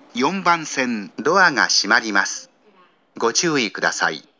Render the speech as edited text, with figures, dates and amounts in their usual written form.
4番線ドアが閉まります。ご注意ください。